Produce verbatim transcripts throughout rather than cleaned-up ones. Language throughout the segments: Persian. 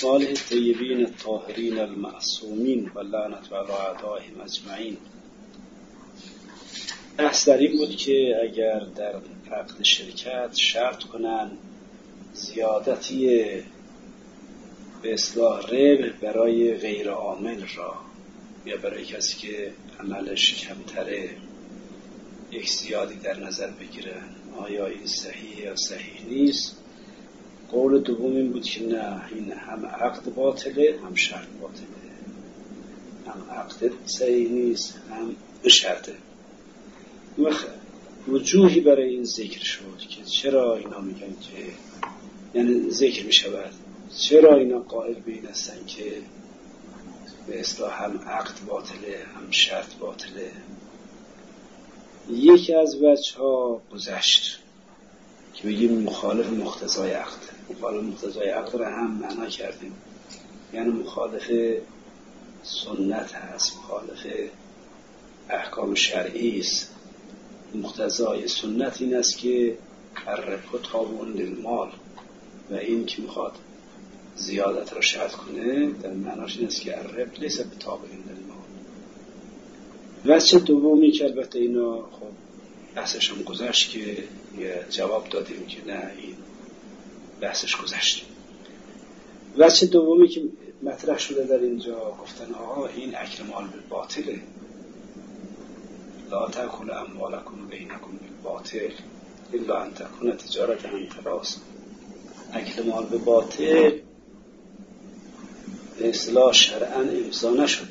صالح الطیبین الطاهرین المعصومین و لعنت علی اعدائهم اجمعین. بحث در این بود که اگر در عقد شرکت شرط کنن زیادتی به اصطلاح ربح برای غیر عامل را یا برای کسی که عملش کمتره یک زیادی در نظر بگیرن، آیا این صحیح یا صحیح نیست؟ قول دوم این بود که نه، این هم عقد باطله هم شرط باطله، هم عقد صحیح نیست هم به شرطه. وجوهی برای این ذکر شد که چرا اینا میگن که یعنی ذکر میشود چرا اینا قائل به این هستن که به اصطلاح هم عقد باطله هم شرط باطله. یکی از وجه ها گذشت که بگیم مخالف مقتضای عقد. مخالف مقتضای عقد را هم معنا کردیم، یعنی مخالف سنت هست، مخالف احکام شرعی است. مقتضای سنت این است که الربح تابع للمال و این که میخواد زیادت را شرط کنه در معناش این است که الربح لیس بتابع للمال. وجه دومی که البته اینا خب بحثش هم گذشت که جواب دادیم که نه، این بحثش گذشت. وجه دومی که مطرح شده در اینجا گفتن آقا این اکل مال بالباطله، لا تأکلوا اموالکم بینکم بالباطل الا ان تکون تجارة عن تراض. اکل مال به باطل به اصطلاح شرعاً امضا نشده.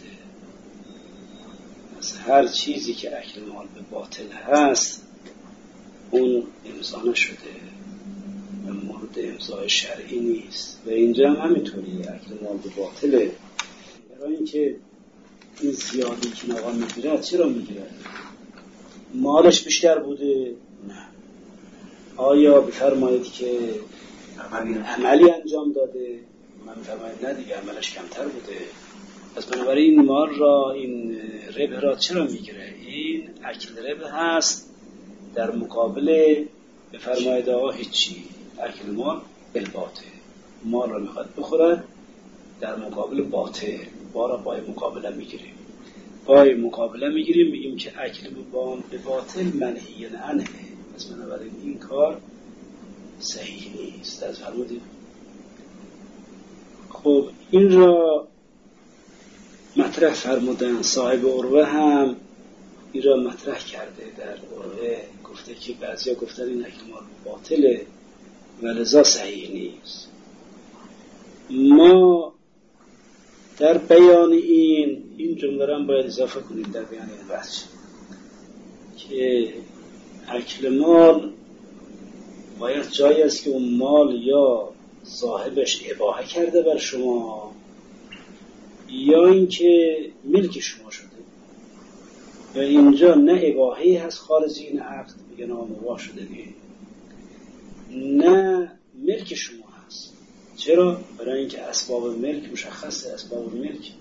از هر چیزی که اکل مال به باطل هست اون امضا نشده و مورد امضای شرعی نیست و اینجا هم همینطوری اکل مال به باطله. برای اینکه این زیادی که آقا میگیره چرا میگیره؟ مالش بیشتر بوده؟ نه. آیا بفرمایید که عملی انجام داده؟ من بفرمایید نه دیگه، عملش کمتر بوده. پس بنابراین این مال را، این ربح را چرا میگیره؟ این اکل ربح هست در مقابل بفرمایید آقا هیچی، اکل مال بالباطل. مال را میخواد بخورد در مقابل باطل، بارا پای مقابله میگیریم پای مقابله میگیریم میگیم که اکل به باطل منهی عنه. پس بنابراین این کار صحیح نیست. از فرمودیم خب این را مطرح فرمودن. صاحب عروه هم این را مطرح کرده در عروه، گفته که بعضیا گفتن این اکل مال باطله و لذا صحیح نیست. ما در بیان این این جمله را باید اضافه کنیم در بیان این بحث که اکل مال باید جایی است که اون مال یا صاحبش اباحه کرده بر شما یا اینکه ملک شما شده و اینجا نه اباحه‌ای هست خارجی این عقد میگه نامباح شده دیگه، نه ملک شما هست. چرا؟ برای اینکه اسباب ملک مشخصه. اسباب ملک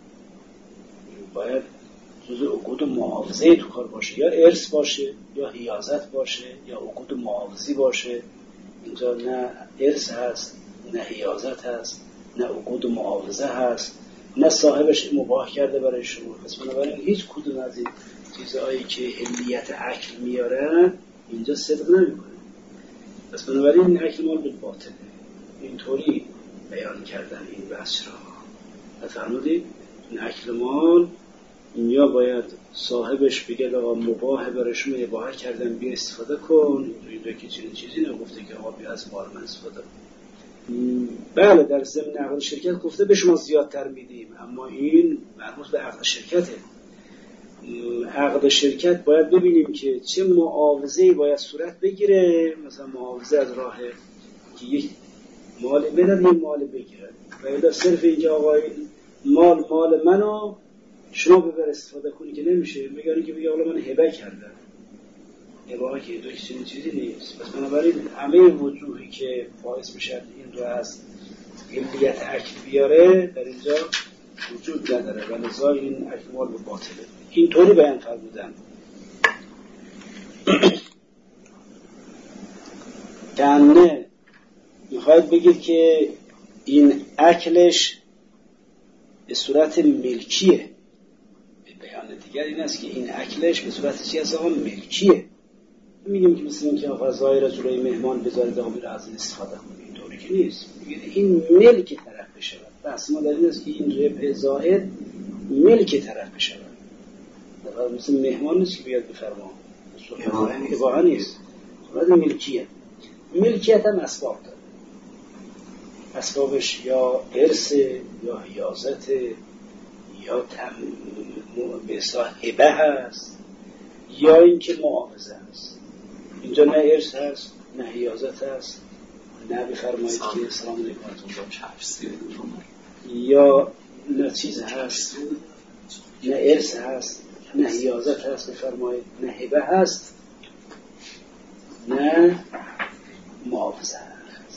باید جزء عقود معاوضه تو کار باشه، یا ارث باشه یا حیازت باشه یا عقود معاوضی باشه. اینجا نه ارث هست، نه حیازت هست، نه عقود معاوضه هست، نه صاحبش مباح کرده برای شما. پس بنابراین هیچ کدوم از این چیزهایی که علیت اکل میارن اینجا صدق نمیکنه. پس بنابراین این اکل مال بالباطله. اینطوری بیان کردن این بحث را. فرمودید این اکل مال یا باید صاحبش بگه آقا مباح برای شما، اباحه کردن بیا استفاده کن. اینجا که چیزی چیزی نگفته که آقا بیا از مال من استفاده کن. بله در ضمن عقد شرکت گفته به شما زیادتر میدیم، اما این مربوط به عقد شرکته. عقد شرکت باید ببینیم که چه معاوضه‌ای باید صورت بگیره. مثلا معاوضه از راه که یک مال بدن یه مال بگیره و یا صرف اینجا آقا مال مال منو شما ببر استفاده کنی که نمیشه. میگن که بگه حالا من هبه کردم، هبه که دو چیزی چیزی نیست. پس بنابراین همه وجوهی که باعث میشن این رو از علیت اکل بیاره در اینجا وجود نداره و لذا این اکل مال باطله. اینطوری بیان فرمودن. کنه میخواید بگید که این اکلش به صورت ملکیه. به بیان دیگر این است که این اکلش به صورت چی هست؟ آقا ملکیه. میگیم که مثل این که آقا ظاهر جلوی مهمان بذارید آقا میره از این استفاده کنه، اینطوری که نیست. این ملک طرف بشه. بحث ما در این است که این ربح زائد ملک طرف بشه. مثل مهمان نیست که بیاد بفرما، واقعا نیست. صورت ملکیه. ملکیت هم اسباب داره. اسبابش یا ارث یا حیازت یا تم... به اصطلاح هبه هست یا اینکه معاوضه هست. اینجا نه ارث هست نه حیازت هست، نه بفرمایید که سلام علیکم یا نه چیز هست، نه ارث هست نه حیازت هست بفرمایید، نه هبه هست نه معاوضه هست.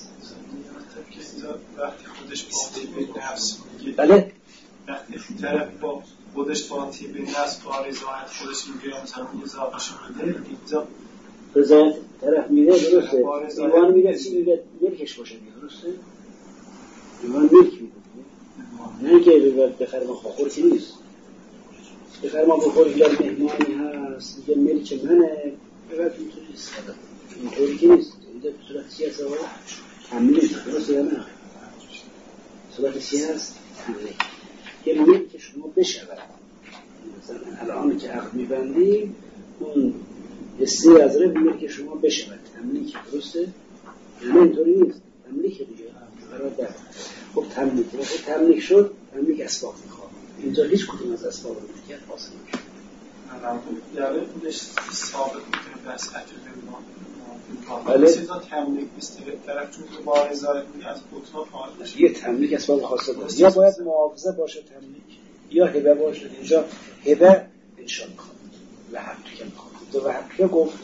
وقتی خودش باطی به نفس میگه، بله وقتی طرف با خودش باطی به نفس با رضایت خودش میگه مثلا اضافهش میده، اینجا رضایت طرف میده درسته. ایمان میده چی میده؟ ملکش باشه میده درسته. ایمان ملک میده، نه که بفرما بخور که نیست. بفرما بخور یا مهمانی هست میگه ملک منه، بفرد اینطوری نیست. اینطوری که نیست. اینجا به صورت چی هست آقا؟ تملیک درسته یا نه؟ صورت چی هست؟ تملیک. یه ملک شما بشود. مثلا الان که عقد میبندیم اون حسی از رب ملک شما بشود. تملیک درسته؟ یعنی اینطوری نیست. تملیک دیگه برادر. خب تملیک. خب تملیک شد، تملیک اسباب میخواد. اینجا هیچ کدوم از اسباب ملکیت حاصل نمیشه. یعنی خودش ثابت میکنه بس اجل بمان. بله چیزا تملیک نیست طرف چون که با رضایت میگه از بطلا خارج بشه. یه تملیک اسباب خاصه داره. یا باید معاوضه باشه تملیک یا هبه باشه. اینجا هبه انشاء میخواد و حقیقه میخواد. تو و حقیقه گفت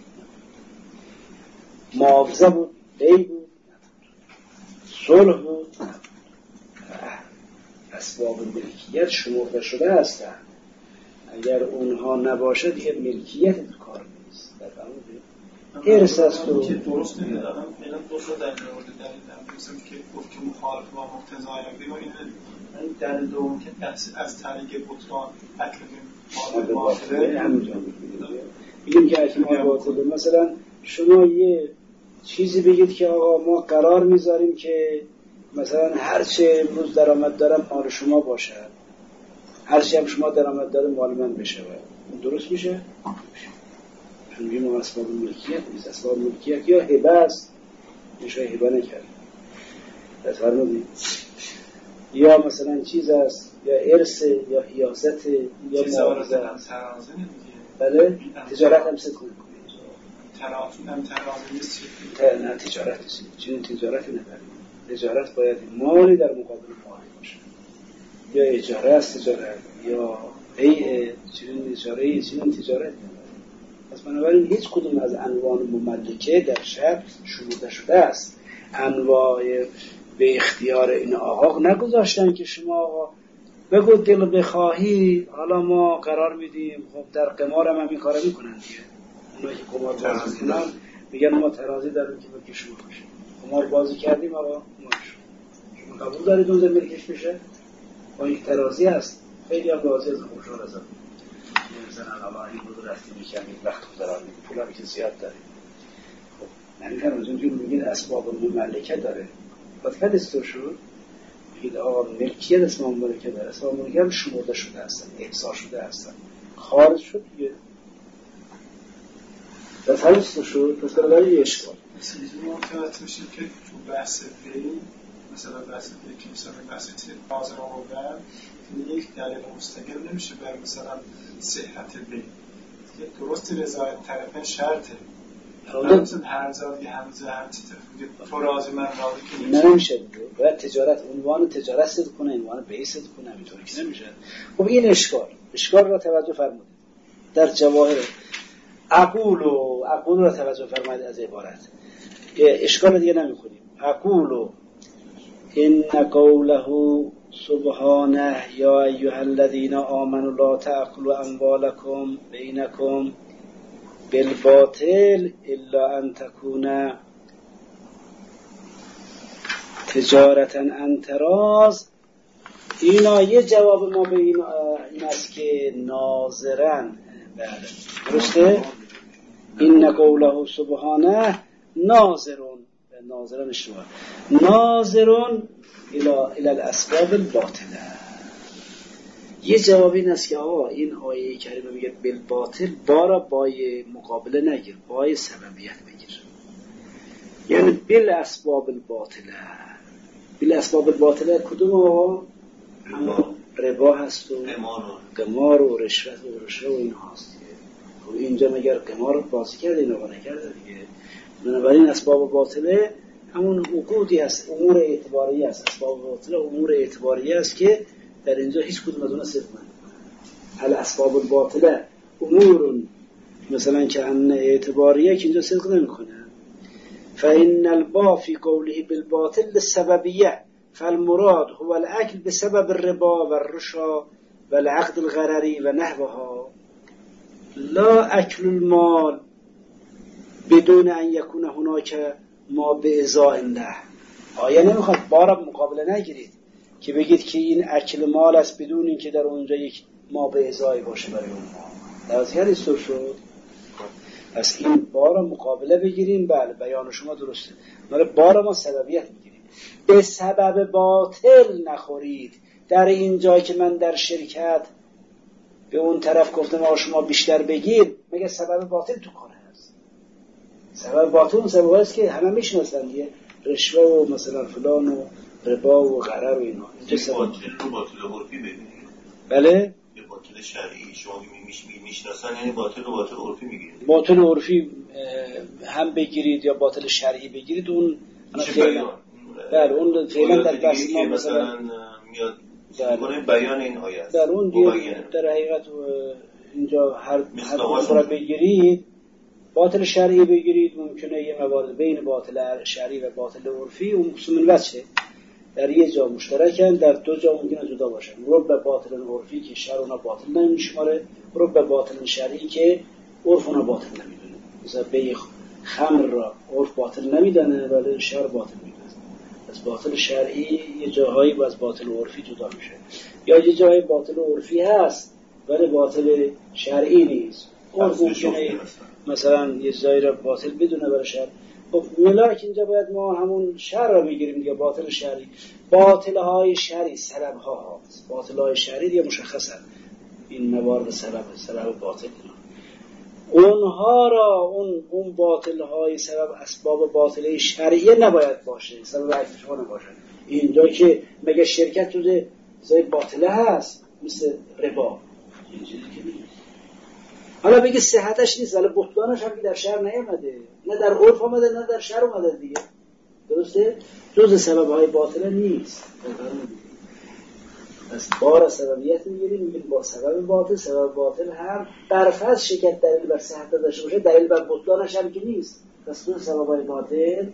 معاوضه بود، بی بود، صلح بود. اسباب ملکیت شمرده شده هستند. اگر اونها نباشه دیگه ملکیت کار نیست. در واقع ارث است و که درست نمیدادم فعلا دو تا دلیل آورده. دلیل دوم که گفت که مخالف با مقتضای بگو این دلیل دوم که از طریق بطلان اکل باطله همینجا میگیم که اکل باطله. مثلا شما یه چیزی بگید که آقا ما قرار میذاریم که مثلا هر چه امروز درآمد دارم مال شما باشه، هر چی هم شما درآمد داره مال من بشه. درست میشه؟ چون میگیم اسباب ملکیت نیست. اسباب ملکیت یا هبه است، میشه هبه نکرد فرمودید، یا مثلا چیز است، یا ارث یا حیازت یا معاوضه است. بله تجارت هم سکون ترازو هم ترازو نیست. نه تجارت نیست. چون تجارتی نداریم. تجارت باید مالی در مقابل مالی باشه. یا اجاره است تجارت یا بیع. چون اجاره چون تجارت پس بنابراین هیچ کدوم از انواع مملکه در شرع شمرده شده است. انواع به اختیار این آقا نگذاشتن که شما آقا بگو دل بخواهی حالا ما قرار میدیم. خب در قمار هم همین کارا میکنن دیگه. اونایی که قمار بازی میکنن میگن ما ترازی داریم که ملک شما باشه. قمار بازی کردیم آقا شما قبول دارید اون ملکش بشه؟ با این ترازی هست. خیلی هم راضی از خوشحال ازم میزنن الله این بود رفتی میکنیم وقت گذرانی پول هم که زیاد داریم. خب نمیکنم از اونجور میگید اسباب مملکه داره باید که دستور شد میگید آقا ملکیت اسباب مملکه داره. اسباب مملکه هم شمرده شده هستن، احصا شده هستن، خارج شد دیگه در دستور شد. پس برای یه اشکال مثل اینجور متوجه میشیم که تو بحث بین مثلا بحث بین که مثلا بحث تیر بازم آوردن یک دلیل مستقل نمیشه بر مثلا صحت بین. درست رضایت طرفین شرطه. مثلا هر زادی همزه هر چی طرف تو راضی من راضی که نمیشه. باید تجارت عنوان تجارت صد کنه، عنوان بیع صد کنه، همینطوری که نمیشه. خب این اشکال اشکال را توجه فرمودید در جواهر اقول و اقول را توجه فرمایید از عبارت اشکال دیگه نمیخونیم. اقول ان قوله سبحانه یا ایها الذین آمنوا لا تأکلوا اموالکم بینکم بالباطل الا ان تكون تجارتا انتراز، اینا یه جواب ما به این, این است که ناظرن. بله درسته؟ این قوله سبحانه ناظرون، ناظرن شما ناظرون الى الى الاسباب الباطله. یه جواب این است که آقا این آیه کریمه میگه بالباطل، بارا بای مقابله نگیر، بای سببیت بگیر. یعنی بالاسباب الباطله. بالاسباب الباطله کدوم آقا؟ ربا هست و قمار و رشوت و رشوه و این هاست. خب اینجا مگر قمار بازی کرده، این آقا نکرده دیگه. بنابراین اسباب باطله همون عقودی هست، امور اعتباری هست. اسباب باطله امور اعتباری هست که در اینجا هیچ کدوم از اونها صدق نمی‌کنه. هل اسباب الباطله امور مثلا که ان اعتباریه که اینجا صدق نمی‌کنه. فإن الباء في قوله بالباطل للسببية، فالمراد هو الأكل بسبب الربا والرشا والعقد الغرري ونحوها، لا أكل المال بدون أن يكون هناك ما بإزاء له. آیا نمیخواد بارا مقابله نگیرید که بگید که این اکل مال است بدون اینکه در اونجا یک ما به ازایی باشه برای اون مال. درستگر ایستور شد. پس این بارا مقابله بگیریم. بله بیان شما درسته. ماله بارا ما سببیت میگیریم. به سبب باطل نخورید. در این جایی که من در شرکت به اون طرف گفتم آقا شما بیشتر بگیر، مگه سبب باطل تو کاره هست؟ سبب باطل اون سبب هست که همه میشناسن دیگه، رشوه و مثلا فلان و ربا و غرر و اینا. اینجا سبب باطل رو باطل عرفی ببینید. بله؟ به باطل شرعی شما میشناسن، یعنی باطل رو باطل عرفی میگیرید. باطل عرفی هم بگیرید یا باطل شرعی بگیرید، اون بیان. بله اون فعلا در بحث ما مثلا میاد برای بیان این آیه است. در اون دیگه در حقیقت اینجا هر هر کدوم را بگیرید، باطل شرعی بگیرید ممکنه یه موارد بین باطل شرعی و باطل عرفی اون قسم وجهه در یه جا مشترکن، در دو جا ممکنه جدا باشن. رب باطل عرفی که شرع اونا باطل نمیشماره، رب باطل شرعی که عرف اونا باطل نمیدونه. مثلا به خمر را عرف باطل نمیدونه ولی شرع باطل میدونه. از باطل شرعی یه جاهایی با از باطل عرفی جدا میشه، یا یه جایی باطل عرفی هست ولی باطل شرعی نیست. عرف ممکنه مثلا یه جایی را باطل بدونه برای شرع. خب ملاک اینجا باید ما همون شرع را بگیریم دیگه، باطل شرعی. باطل های شرعی سبب ها هست. باطل های شرعی دیگه مشخصه این موارد سبب سبب باطل اونها را اون اون باطل های سبب اسباب باطله شرعی نباید باشه، سبب اکتشفا نباشه. اینجا که مگه شرکت تو زای باطله هست مثل ربا، حالا بگی صحتش نیست ولی بطلانش هم که در شرع نیامده، نه در عرف آمده نه در شرع آمده دیگه، درسته؟ جز سبب های باطله نیست. از بار سببیت میگیریم، میگیم با سبب باطل. سبب باطل هم برفض شرکت دلیل بر صحت داشته باشه، دلیل بر بطلانش هم که نیست. پس تو سبب های باطل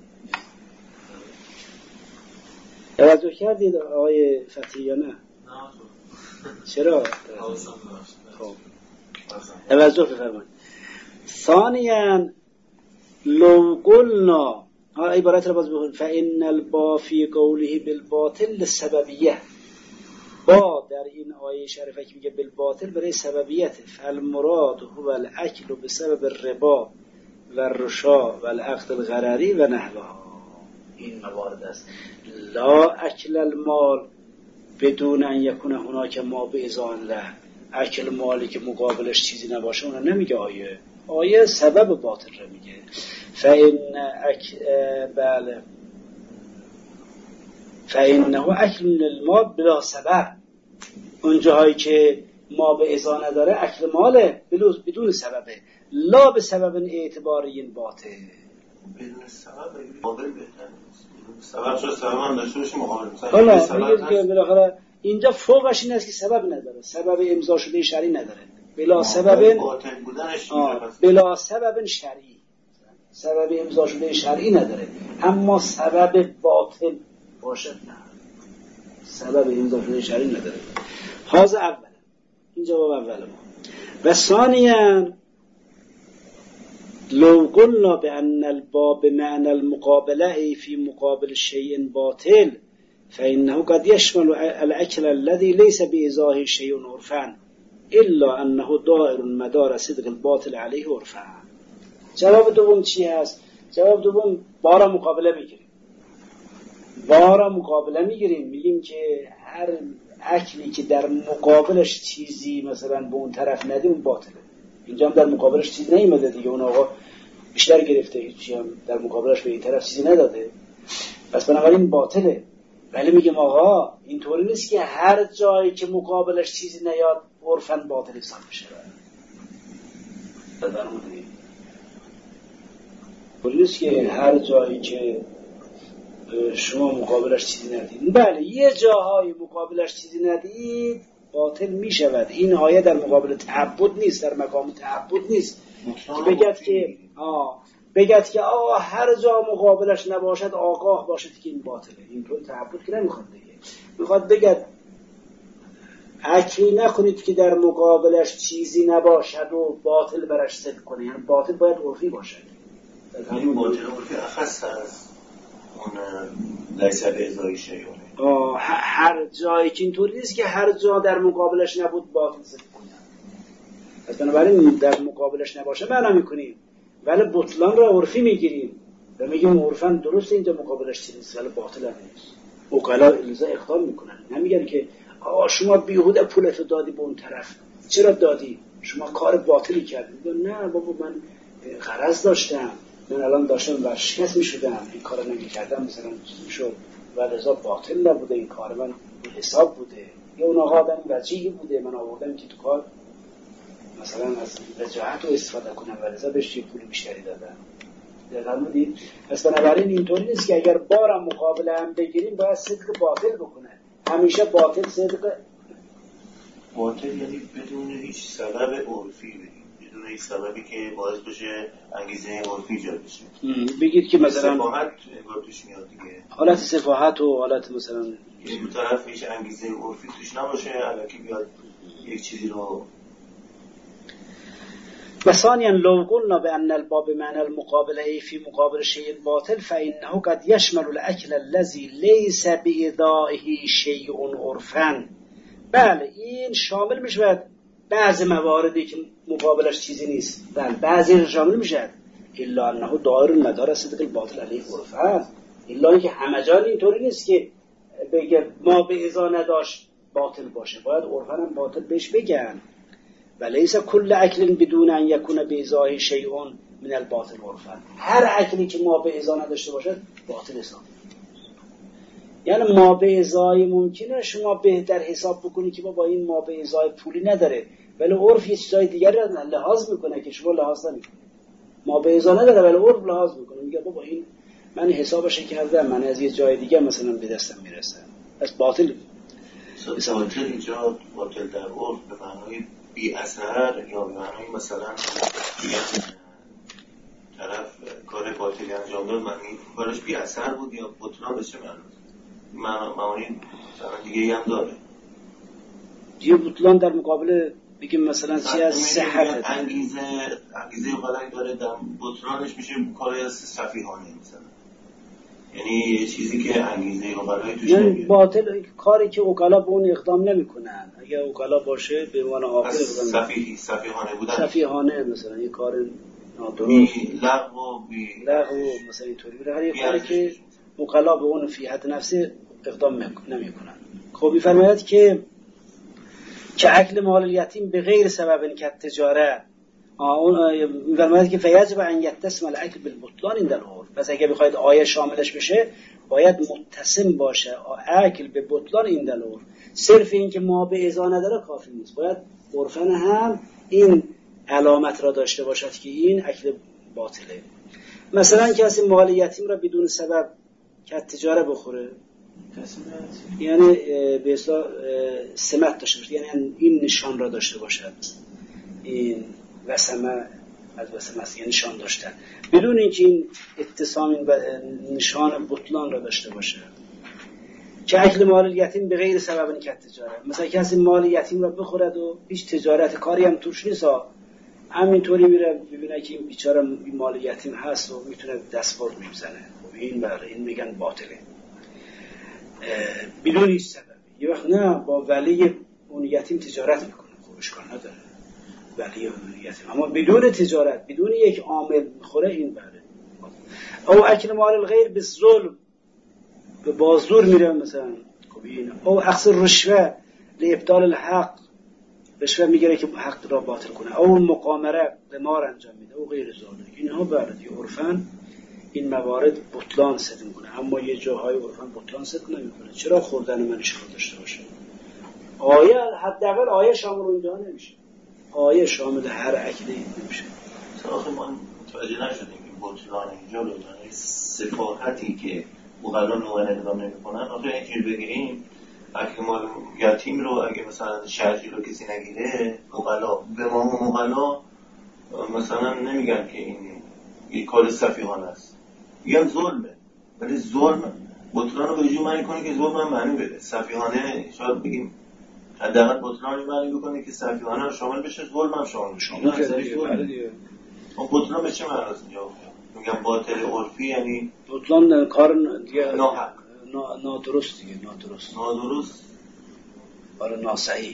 توجه کردید آقای فتحی یا نه؟ نه چرا؟ خب توجه بفرمایید. ثانیاً لو قلنا، ها عبارت را باز بخونید، فإن الباء في قوله بالباطل للسببیه. با در این آیه شریفه که میگه بالباطل برای سببیت، فالمراد هو الاکل بسبب الربا و الرشا و العقد الغرری و نحوها. این موارد است. لا اکل المال بدون ان یکون هناک ما بإذن له. اکل مالی که مقابلش چیزی نباشه اون نمیگه آیه. آیه سبب باطل رو میگه. فإن اک بله فإنه اکل المال بلا سبب. اون جاهایی که ما به ازا نداره اکل ماله بدون سببه، لا به سبب اعتباری باطل. بدون سبب مقابل بهتر نیست. سبب شو سبب هم داشته باشه مقابل. حالا میگه که بالاخره اینجا فوقش این است که سبب نداره، سبب امضا شده شرعی نداره. بلا سبب باطل بودنش بلا سبب شرعی، سبب امضا شده شرعی نداره، اما سبب باطل باشه نه، سبب امضا شده شرعی نداره. هذا اول، این جواب اول ما. و ثانیاً لو قلنا بأن الباب معنى المقابلة أي في مقابل شيء باطل فإنه قد يشمل الأكل الذي ليس بإزاه شيء عرفا إلا أنه دائر مدار صدق الباطل عليه عرفا. جواب دوم چی هست؟ جواب دوم بارا مقابله میگیریم. بارا مقابله میگیریم میگیم که هر اکلی که در مقابلش چیزی مثلا به اون طرف ندی اون باطله. اینجا هم در مقابلش چیزی نیومده دیگه، اون آقا بیشتر گرفته، هیچی هم در مقابلش به این طرف چیزی نداده، پس بنابراین باطله. ولی میگم آقا اینطوری نیست که هر جایی که مقابلش چیزی نیاد عرفاً باطل حساب بشه. اینطوری نیست که هر جایی که شما مقابلش چیزی ندید، بله یه جاهای مقابلش چیزی ندید باطل میشود. این آیه در مقابل تعبد نیست، در مقام تعبد نیست که بگید که آه بگید که آقا هر جا مقابلش نباشد آگاه باشد که این باطله. اینطور تعبد که نمیخواد دیگه، میخواد بگید اکلی نکنید که در مقابلش چیزی نباشد و باطل برش صدق کنه. یعنی باطل باید عرفی باشد. این باطل عرفی اخص از اون لیس بازای شیعونه. آه هر جایی که اینطوری نیست که هر جا در مقابلش نبود باطل صدق کنه. پس بنابراین در مقابلش نباشه معنا میکنیم، ولی بطلان را عرفی میگیریم و میگیم عرفاً درست اینجا مقابلش چیزی نیست ولی باطل هم نیست. اوکلا الزا اقدام میکنن، نمیگن که آقا شما بیهوده پولتو دادی به اون طرف، چرا دادی؟ شما کار باطلی کردی. نه بابا من غرض داشتم، من الان داشتم ورشکست میشدم، این کارو نمیکردم مثلا میشد و لذا باطل نبوده، این کار من حساب بوده، یا اون آقا آدم وجیهی بوده، من آوردم که تو کار مثلا از وجاهت رو استفاده کنم و لذا بهش یه پول بیشتری دادم. دقیقا بودید؟ پس بنابراین اینطوری نیست که اگر بارم مقابله هم بگیریم باید صدق باطل بکنه. همیشه باطل صدق باطل یعنی بدون هیچ سبب عرفی بگیم، بدون هیچ سببی که باعث بشه انگیزه عرفی ایجاد بشه. بگید که مثلا سفاهت انگار توش میاد دیگه، حالت سفاهت و حالت مثلا یعنی دو طرف هیچ انگیزه عرفی توش نباشه، الکی بیاد یک چیزی رو. ثانيا لو قلنا بأن الباب معنى المقابلة في مقابل شيء باطل فإنه قد يشمل الأكل الذي ليس بإضائه شيء عرفا. بله این شامل میشه بعض مواردی که مقابلش چیزی نیست، بله بعضی شامل میشه، الا انه دائر مدار صدق الباطل علیه عرفا، الا اینکه همه جا اینطوری نیست که بگه ما به ازا نداشت باطل باشه، باید عرفا هم باطل بهش بگن. ولیس کل اکل بدون ان یکون بازاه شیء من الباطل عرفا، هر اکلی که ما به ازا نداشته باشد باطل حساب. یعنی ما به ازای ممکنه شما بهتر حساب بکنی که ما با این ما به ازای پولی نداره، ولی عرف یه چیزای دیگر رو لحاظ میکنه که شما لحاظ نمیکنی. ما به ازا نداره ولی عرف لحاظ میکنه، میگه بابا این من حسابش کردم، من از یه جای دیگه مثلا به دستم میرسه، پس باطل. باطل اینجا باطل در عرف به معنای بی اثر یا به معنای مثلا طرف کار باطلی انجام داد من این کارش بی اثر بود یا بطلان بشه معنی معنی دیگه هم داره. یه بطلان در مقابل بگیم مثلا چی از صحت انگیزه انگیزه غلط داره، در بطلانش میشه کار سفیهانه مثلا، یعنی یه چیزی که انگیزه غلط توش یعنی باطل کاری که اوکلا به اون اقدام نمیکنن. اگه اوکلا باشه به عنوان عاقل اقدام سفیه سفیهانه بودن، سفیهانه مثلا یه کار نادرست بی لغو بی لغو مثلا اینطوری بوده، هر یه کاری که اوکلا به اون فی حد نفسه اقدام نمیکنن. خب میفرماید که که اکل مال الیتیم به غیر سبب که تجاره، اون میفرماید که فیجب ان یتسم الاکل بالبطلان این در عرف. پس اگه بخواید آیه شاملش بشه باید متسم باشه اکل به بطلان این در عرف. صرف این که ما به ازا نداره کافی نیست، باید عرفن هم این علامت را داشته باشد که این اکل باطله. مثلا کسی مال یتیم را بدون سبب که تجاره بخوره، یعنی به اصطلاح سمت داشته باشه، یعنی این نشان را داشته باشد، این وسمه از وسمه است، یعنی نشان داشتن بدون اینکه این اتصام این نشان بطلان را داشته باشه. که اکل مال یتیم به غیر سبب که تجاره، مثلا کسی مال یتیم را بخورد و هیچ تجارت کاری هم توش نیست، همینطوری میره ببینه که این بیچاره مال یتیم هست و میتونه دستبرد میزنه. خب این بر این میگن باطله بدون هیچ سبب. یه وقت نه با ولی اون یتیم تجارت میکنه، خب اشکال نداره ولی اون یتیم، اما بدون تجارت بدون یک عامل میخوره، این بره. او اکل مال الغیر به ظلم، به بازدور میره مثلا، خب این. او اخذ رشوه لابطال الحق، رشوه میگیره که حق را باطل کنه. او مقامره قمار انجام میده او غیر ذالک. اینها بلدی عرفاً این موارد بطلان صدق میکنه، اما یه جاهای عرفاً بطلان صدق نمیکنه. چرا خوردن من اشکال داشته باشه؟ آیه حداقل آیه شامل اونجا نمیشه، آیه شامل هر عقیده نمیشه. آخه ما متوجه نشدیم که بطلان اینجا به معنی صفاحتی که مقلا نوعه نظام نمیکنن. آخه اینجوری بگیریم اگه مال یتیم رو اگه مثلا شرطی رو کسی نگیره مقلا به ما مقلا مثلا نمیگن که این یک کار سفیهانه است، میگن ظلمه. ولی ظلم بطلان رو به جو معنی کنه که ظلم هم معنی بده. سفیهانه شاید بگیم حداقل بطلان معنی بکنه که سفیهانه هم شامل بشه، ظلم هم شامل بشه. اون بطلان به چه معنی است اینجا؟ میگن باطل عرفی، یعنی بطلان کار دیگه ناحق، نادرست دیگه، نادرست نادرست کار ناصحیح،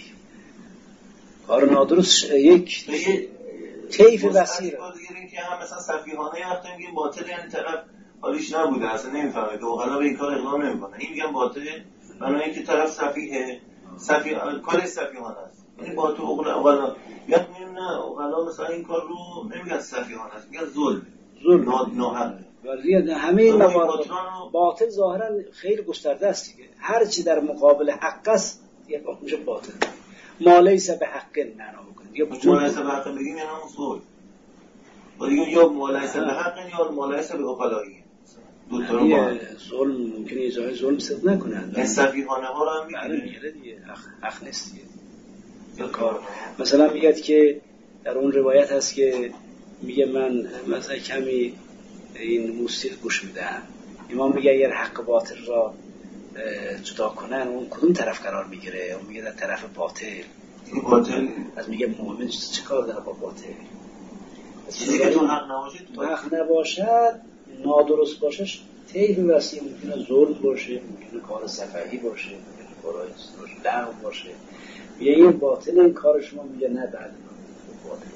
کار نادرست یک طیف وسیع دیگه این که هم مثلا سفیهانه وقتی میگیم باطل یعنی طرف حالیش نبوده اصلا نمیفهمه که اوغلا به این کار اقدام نمیکنه، این میگن باطل برای اینکه طرف سفیه سفیه کار سفیهانه است. یعنی باطل اوغلا اوغلا یا میگن نه اوغلا مثلا این کار رو نمیگن سفیهانه است، میگن ظلم ظلم ناحق. ولی همه این موارد باطل ظاهرا خیلی گسترده است دیگه. هر چی در مقابل حق است یک اونجا باطل. ما لیس به حق معنا بکنید یا ما لیس به حق بگیم یعنی همون ظلم. و دیگه یا ما لیس به حق یا ما لیس به عقلایی. دو تا رو با ظلم ممکنه یه جای ظلم صد نکنه. این سفیهانه ها رو هم میگیره دیگه، حق حق نیست دیگه. یا کار مثلا میگه که در اون روایت هست که میگه من مثلا کمی این موسیقی گوش میدم، امام میگه اگر حق باطل را جدا کنن اون کدوم طرف قرار میگیره؟ اون میگه در طرف باطل. این باطل از میگه مؤمن چه کار داره با باطل؟ چیزی که تو حق نباشه تو حق نباشد، نادرست باشش طیف وسیع، ممکنه ظلم باشه، ممکنه کار سفهی باشه، ممکنه کارهای لغو باشه. میگه این باطل، این کار شما میگه نه بعد باطل.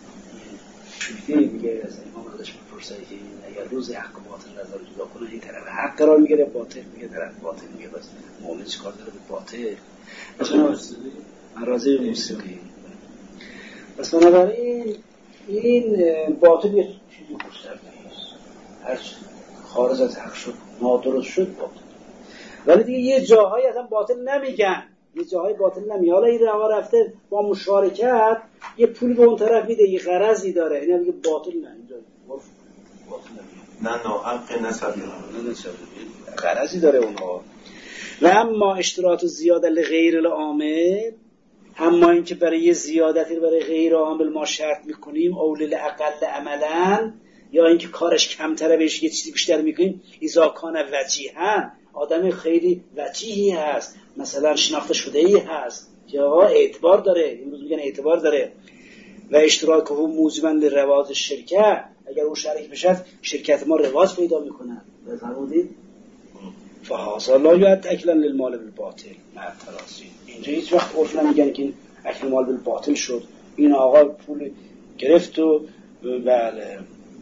چون میگه از امام ازش میپرسه که اگر روز حق و باطل نظر جدا کنه این طرف حق قرار میگیره، باطل میگه طرف باطل میگه. بس مؤمن چه کار داره به باطل؟ مثلا من راضی به موسیقی. پس بنابراین این باطل یه چیزی گسترده است، هر خارج از حق شد نادرست شد باطل. ولی دیگه یه جاهایی اصلا باطل نمیگن، یه جاهای باطل نمیگه. حالا این رها رفته با مشارکت یه پولی به اون طرف میده، یه غرضی داره، اینا میگه باطل نه، اینجا باطل نه نه حق نسبی غرضی داره اونها. و اما اشتراط زیاده لغیر العامل، اما اینکه برای یه زیادتی برای غیر عامل ما شرط میکنیم او للاقل عملا، یا اینکه کارش کمتره بهش یه چیزی بیشتر میکنیم، اذا کان وجیها، آدم خیلی وجیهی هست، مثلا شناخته شده ای هست که آقا اعتبار داره، امروز میگن اعتبار داره، و اشتراکه موجبا لرواج شرکت، اگر اون شریک بشه شرکت ما رواج پیدا میکنن. بفرمودید فهذا لا یعد اکلا للمال بالباطل مع التراضی. اینجا هیچ وقت عرف نمیگن که اکل مال بالباطل شد، این آقا پول گرفت و بله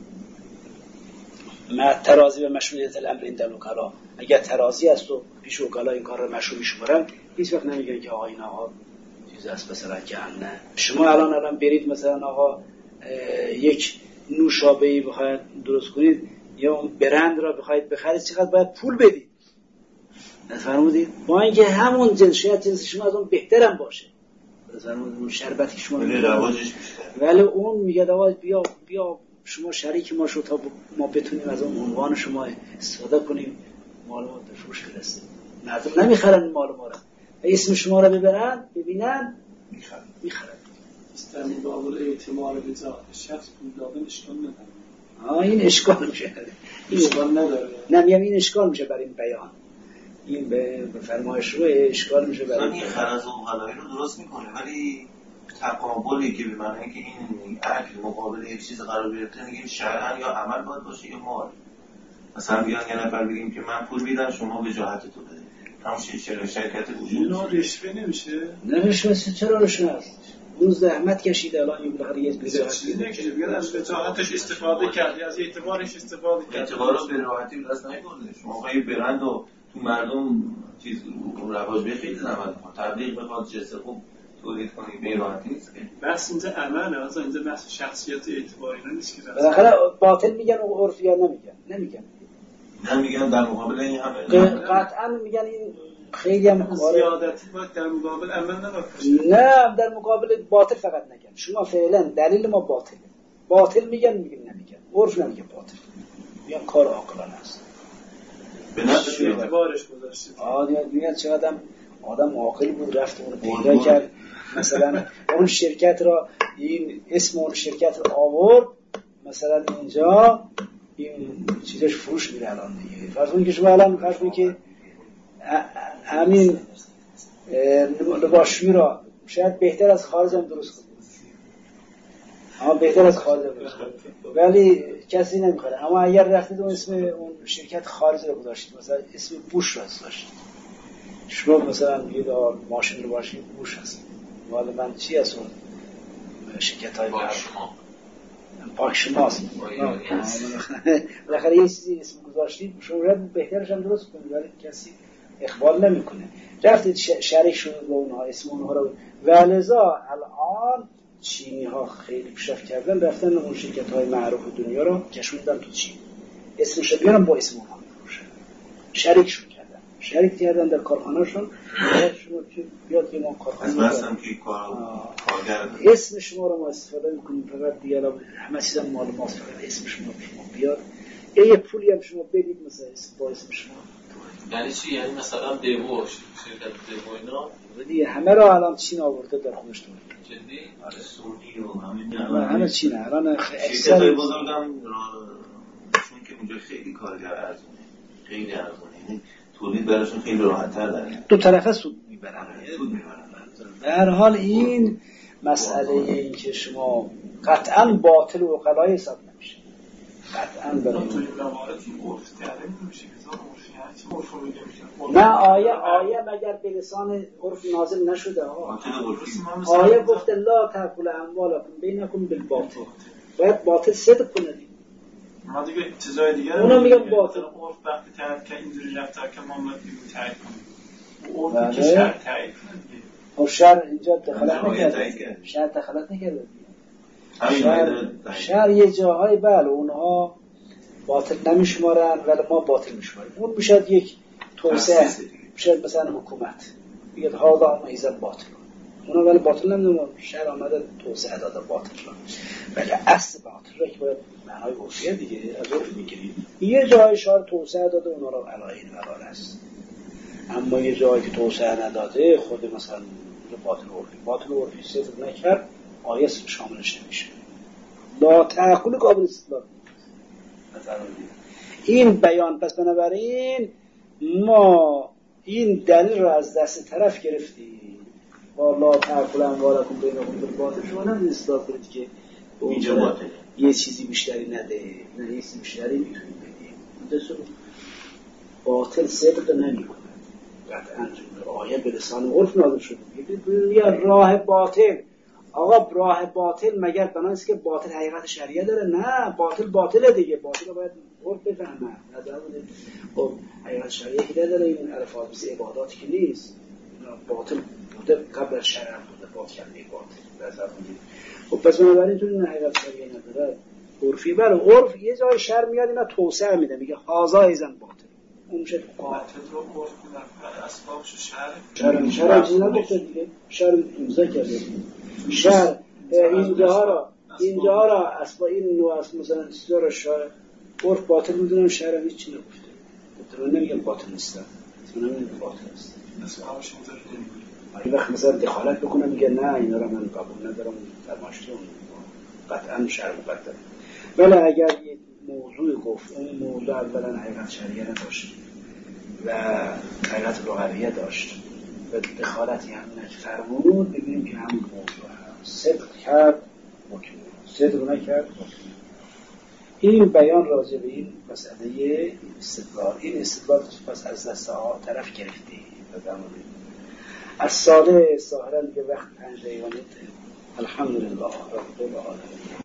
مع التراضی و مشروعیت الامر عند الوکلا، اگر تراضی است و پیش وکلا این کار رو مشروع میشمارن، هیچ وقت نمیگن که آقا این آقا چیز است مثلا که هم نه. شما الان الان برید مثلا آقا یک نوشابه‌ای بخواید درست کنید یا اون برند را بخواید بخرید، چقدر باید پول بدید؟ نفرمودید؟ با اینکه همون جنس شاید جنس شما از اون بهترم باشه، نفرمودید اون شربتی که شما ولی اون میگه آقا بیا بیا شما شریک ما شو تا ما بتونیم از اون عنوان شما استفاده کنیم، مال ما به فروش برسه. مردم نمیخرن مال ما را، اسم شما را ببرن ببینن میخرن میخرن. در مقابل اعتماد به ذات شخص پول دادن اشکال نداره. آه این اشکال میشه، این اشکال نداره. نه میگم این اشکال میشه برای این بیان، این به فرمایش رو اشکال میشه برای این خرز و غلایی رو درست میکنه، ولی تقابلی که به معنی که این عقل مقابل یک چیز قرار گرفته میگیم شرعاً یا عمل باید باشه یا مال. مثلا بیان یه نفر بگیم که من پول میدم شما وجاهت تو بده، همون شرکت وجود اینا رشوه نمیشه؟ نه رشوه چرا رشوه است؟ اون زحمت کشیده الان این بالاخره یه چیزی نکشه بیاد از وجاهتش استفاده کردی، از اعتبارش استفاده کردی، اعتبار رو به راحتی به دست نمی‌برده. شما خیلی برند و تو مردم چیز رواج بخیل زحمت کنه، تبلیغ بخواد چه خوب تولید کنی به راحتی نیست که. بس اینجا عمله، از اینجا بحث شخصیت اعتباری نیست که بالاخره باطل میگن و عرفی ها نمیگن نمیگن نمیگن در مقابل این همه قطعا میگن این خیلی هم زیادتی باید در مقابل عمل نباشه. نه در مقابل باطل فقط نگن. شما فعلا دلیل ما باطله، باطل میگن میگن نمیگن، عرف نمیگه باطل، میگن کار عاقلانه است به نفع اعتبارش گذاشتید. آره میگن چقدر آدم عاقل بود رفت اون پیدا کرد، مثلا اون شرکت را این اسم اون شرکت رو آورد، مثلا اینجا این چیزش فروش میره الان دیگه. فرض کنید که شما الان فرض کنید که همین لباسشویی را شاید بهتر از خارج هم درست کنید، اما بهتر از خارج هم درست کنید ولی کسی نمیخوره. اما اگر رفتید اون اسم اون شرکت خارج رو گذاشتید، مثلا اسم بوش رو داشتید، شما مثلا یه دار ماشین رو باشید بوش هست، والا من چی هست اون شرکت های پاک شماست بالاخره یه چیزی اسم گذاشتید، شما باید بهترش هم درست کنید ولی کسی اقبال نمیکنه. رفتید شریک شدید با اونها، اسم اونها رو، ولذا الان چینی ها خیلی پیشرفت کردن، رفتن اون شرکت های معروف دنیا رو کشوندن تو چین، اسمش رو بیارن با اسم اونها میفروشن، شریک شدن شریک کردن در کارخانه‌شون. شما که بیاد که ما کارخانه هستم که کارگر اسم شما رو ما استفاده میکنیم فقط دیگه همه چیز هم مال ماست، فقط اسم شما بیاد یه پولی هم شما بدید مثلا با اسم شما. یعنی چی؟ یعنی مثلا دیوو شرکت دیوو اینا دیگه همه را الان چین آورده در خودش داره. جدی؟ آره سعودی و همین همه همه چینه الان اکثر بزرگم چون که اونجا خیلی کارگر ارزونه، خیلی ارزونه، یعنی تولید براشون خیلی راحت‌تر داره، دو طرفه سود میبرن. در حال این مسئله این که شما قطعاً باطل و عقلای حساب نمیشه، قطعاً برای تو این موارد عرف تعلیم نمیشه که عرف نه آیه آیه مگر به لسان عرف نازل نشده ها. آیه گفت لا تأکلوا اموالکم بینکم بالباطل، باید باطل صدق کنه. ما دیگه چیزای دیگه اونا میگن باطل عرف وقتی تعریف که اینجوری رفتار که ما باید تایید کنیم، عرف که شرع تایید کنه. خب شرع اینجا دخالت نکرده، شرع دخالت نکرده. شرع شرع یه جاهای بله اونها باطل نمیشمارن ولی ما باطل میشماریم. اون میشد یک توسعه، میشد مثلا حکومت بگید هادا ما ایزا باطل، اونا ولی باطل نمیدونم، شرع آمده توسعه داده باطل را، ولی اصل باطل را که باید معنای عرفیه دیگه از عرف میگیریم. یه جای شرع توسعه داده اونا را علایه نرار است، اما یه جایی که توسعه نداده خود مثلا باطل عرفی باطل عرفی صدق نکرد آیه شاملش نمیشه. لا تعقل قابل استدلال این بیان. پس بنابراین ما این دلیل رو از دست طرف گرفتیم با لا تعقل اموالکم بینکم بالباطل. شما نمیدونید استدلال کنید که اینجا باطل یه چیزی بیشتری نده، نه یه چیزی بیشتری میتونید بدید. باطل صدق نمیکنه قطعا. آیه به لسان عرف نازل شده یا راه باطل. آقا راه باطل مگر بناست که باطل حقیقت شریعه داره؟ نه، باطل باطله دیگه، باطل باید عرف بفهمه. نظر بوده خب حقیقت شریعه که نداره، این الفاظ عباداتی که نیست، باطل بوده قبل از شرع بوده باطل باطل نظر بوده. خب پس بنابراین تو این حقیقت شریعه نداره عرفی. برای عرف یه جای شرع میاد اینا توسعه میده، میگه هازا ایزن باطل، اون میشه باطل رو عرف کنه اسبابش شرع شرع شرع چیزا گفته دیگه، شرع امضا کرده. شرع اینجاها را اینجاها را اسباب این نوع اسب مثلا چیزا را شرع عرف باطل میدونن، شرع هیچ چیزی نگفته. تو نمیگن باطل نیست، تو نمیگن باطل است. اسبابش اینطوری نمیگن. اگه وقت مثلا دخالت بکنه میگه نه اینا را من قبول ندارم، فرماشته اون قطعا شرع مقدم. ولی اگر یک موضوع گفت اون موضوع اولا حقیقت شریعه نداشت و حقیقت لغویه داشت و دخالتی هم نفرمود، ببینیم که همون موضوع صدق کرد حکم، صدق نکرد حکم. این بیان راجع به این مسئله استدلال، این استدلال پس از دست آقا طرف گرفتی و دمونه از ساله ظاهرا دیگه وقت پنج دقیقه الحمدلله رب العالمین.